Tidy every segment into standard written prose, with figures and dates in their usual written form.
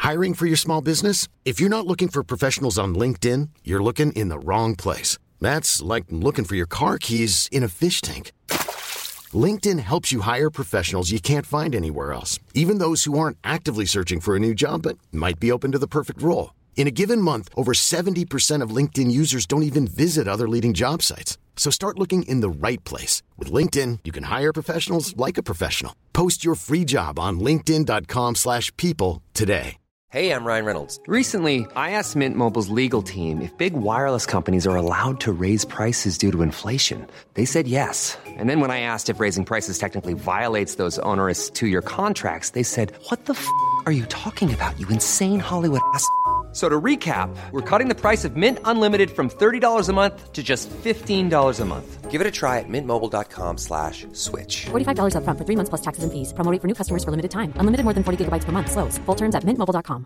Hiring for your small business? If you're not looking for professionals on LinkedIn, you're looking in the wrong place. That's like looking for your car keys in a fish tank. LinkedIn helps you hire professionals you can't find anywhere else, even those who aren't actively searching for a new job but might be open to the perfect role. In a given month, over 70% of LinkedIn users don't even visit other leading job sites. So start looking in the right place. With LinkedIn, you can hire professionals like a professional. Post your free job on linkedin.com/people today. Hey, I'm Ryan Reynolds. Recently, I asked Mint Mobile's legal team if big wireless companies are allowed to raise prices due to inflation. They said yes. And then when I asked if raising prices technically violates those onerous two-year contracts, they said, "What the f*** are you talking about, you insane Hollywood ass?" So to recap, we're cutting the price of Mint Unlimited from $30 a month to just $15 a month. Give it a try at mintmobile.com/switch. $45 up front for 3 months plus taxes and fees. Promo rate for new customers for limited time. Unlimited more than 40 gigabytes per month. Slows full terms at mintmobile.com.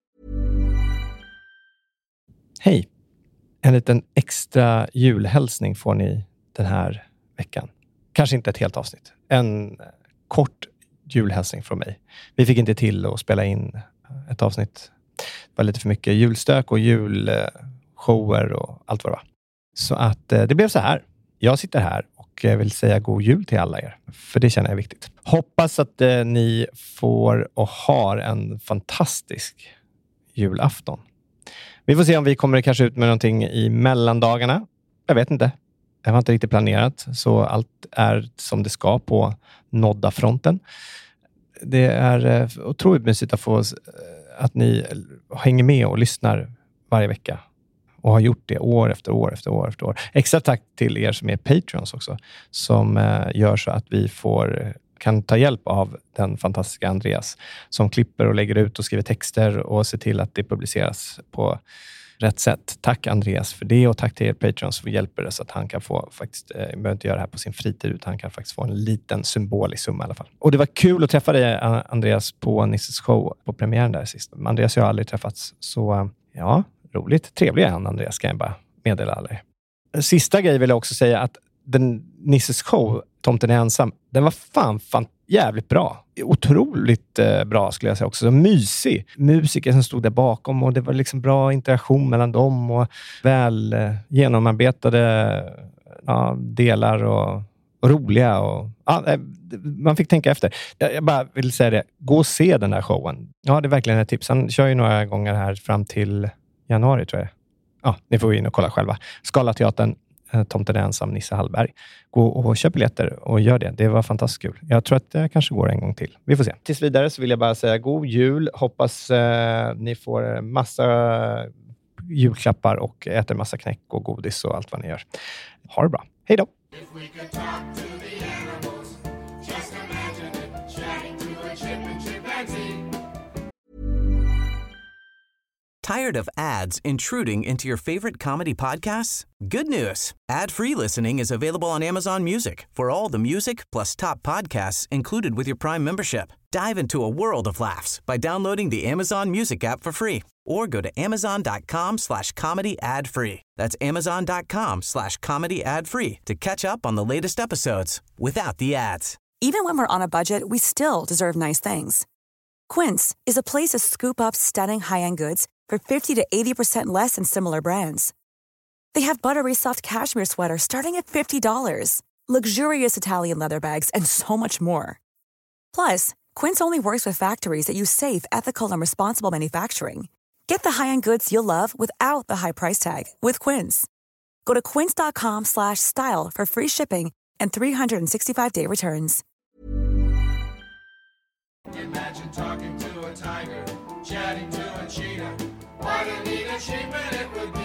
Hej! En liten extra julhälsning får ni den här veckan. Kanske inte ett helt avsnitt. En kort julhälsning från mig. Vi fick inte till att spela in ett avsnitt. Det var lite för mycket julstök och julshower och allt vad det var. Så att det blev så här. Jag sitter här och vill säga god jul till alla er. För det känner jag är viktigt. Hoppas att ni får och har en fantastisk julafton. Vi får se om vi kommer kanske ut med någonting i mellandagarna. Jag vet inte. Jag har inte riktigt planerat. Så allt är som det ska på nådda fronten. Det är otroligt mysigt att ni hänger med och lyssnar varje vecka. Och har gjort det år efter år efter år efter år. Extra tack till er som är Patreons också. Som gör så att vi kan ta hjälp av den fantastiska Andreas. Som klipper och lägger ut och skriver texter. Och ser till att det publiceras på rätt sätt. Tack Andreas för det. Och tack till er Patreons som hjälper det. Så att han kan få faktiskt, behöver inte göra det här på sin fritid. Utan han kan faktiskt få en liten symbolisk summa i alla fall. Och det var kul att träffa dig Andreas på Nisses show på premiären där sist. Andreas och jag har aldrig träffats. Så ja, roligt. Trevlig är han Andreas, kan jag bara meddela alla er. Sista grej vill jag också säga att den Nisses show, Tomten är ensam, den var fan jävligt bra. Otroligt bra skulle jag säga också. Så mysig. Musiker som stod där bakom och det var liksom bra interaktion mellan dem och väl genomarbetade delar och roliga. Och, man fick tänka efter. Jag bara vill säga det. Gå och se den här showen. Ja, det är verkligen ett tips. Han kör ju några gånger här fram till januari tror jag. Ja, ni får in och kolla själva. Scalateatern, Tomten är ensam, Nisse Hallberg. Gå och köp biljetter och gör det. Det var fantastiskt kul. Jag tror att det kanske går en gång till. Vi får se. Tills vidare så vill jag bara säga god jul. Hoppas ni får massa julklappar och äter massa knäck och godis och allt vad ni gör. Ha det bra. Hej då! Tired of ads intruding into your favorite comedy podcasts? Good news. Ad-free listening is available on Amazon Music for all the music plus top podcasts included with your Prime membership. Dive into a world of laughs by downloading the Amazon Music app for free or go to amazon.com/comedy ad-free. That's amazon.com/comedy ad-free to catch up on the latest episodes without the ads. Even when we're on a budget, we still deserve nice things. Quince is a place to scoop up stunning high-end goods for 50 to 80% less than similar brands. They have buttery soft cashmere sweaters starting at $50, luxurious Italian leather bags, and so much more. Plus, Quince only works with factories that use safe, ethical, and responsible manufacturing. Get the high-end goods you'll love without the high price tag with Quince. Go to quince.com/style for free shipping and 365-day returns. Imagine talking to a tiger, chatting to a cheetah. What a neat achievement it would be.